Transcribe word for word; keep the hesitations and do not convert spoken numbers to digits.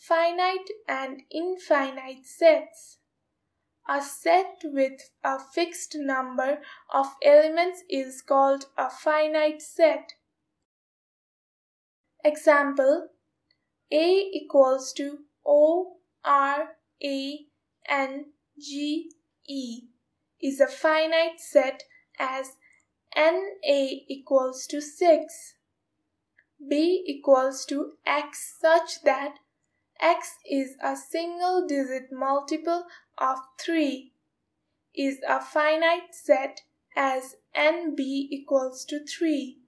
finite and infinite sets. A set with a fixed number of elements is called a finite set. Example: A equals to O, R, A, N, G, E is a finite set as N A equals to six. B equals to X such that X is a single digit multiple of three is a finite set as N B equals to three.